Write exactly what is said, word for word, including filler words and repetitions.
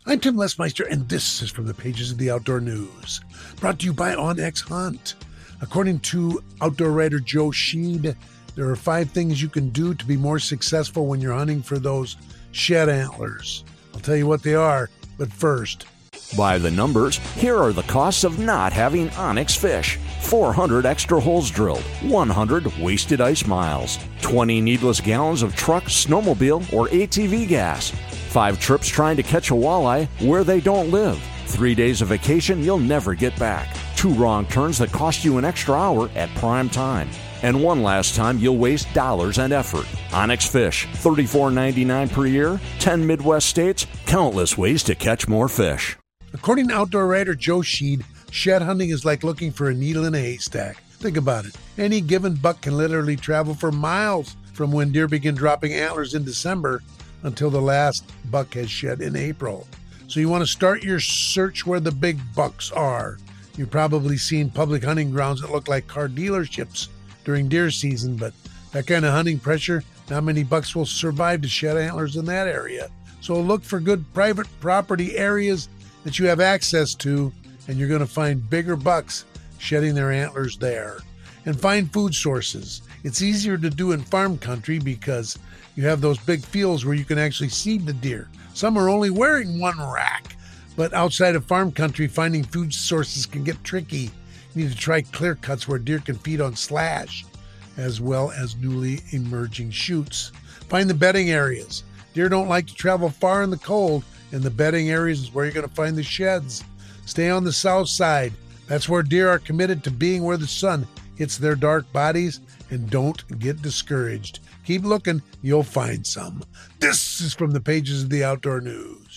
I'm Tim Lesmeister, and this is from the pages of the Outdoor News, brought to you by OnX Hunt. According to outdoor writer Joe Sheed, there are five things you can do to be more successful when you're hunting for those shed antlers. I'll tell you what they are, but first, by the numbers, here are the costs of not having OnX fish. four hundred extra holes drilled, one hundred wasted ice miles, twenty needless gallons of truck, snowmobile, or A T V gas, five trips trying to catch a walleye where they don't live, three days of vacation you'll never get back, two wrong turns that cost you an extra hour at prime time, and one last time you'll waste dollars and effort. OnX Fish, thirty-four ninety-nine per year, ten Midwest states, countless ways to catch more fish. According to outdoor writer Joe Sheed, shed hunting is like looking for a needle in a haystack. Think about it. Any given buck can literally travel for miles from when deer begin dropping antlers in December until the last buck has shed in April. So you want to start your search where the big bucks are. You've probably seen public hunting grounds that look like car dealerships during deer season, but that kind of hunting pressure, not many bucks will survive to shed antlers in that area. So look for good private property areas that you have access to, and you're going to find bigger bucks shedding their antlers there. And find food sources. It's easier to do in farm country because you have those big fields where you can actually seed the deer. Some are only wearing one rack, but outside of farm country, finding food sources can get tricky. You need to try clear cuts where deer can feed on slash, as well as newly emerging shoots. Find the bedding areas. Deer don't like to travel far in the cold, and the bedding areas is where you're going to find the sheds. Stay on the south side. That's where deer are committed to being where the sun hits their dark bodies, and don't get discouraged. Keep looking, you'll find some. This is from the pages of the Outdoor News.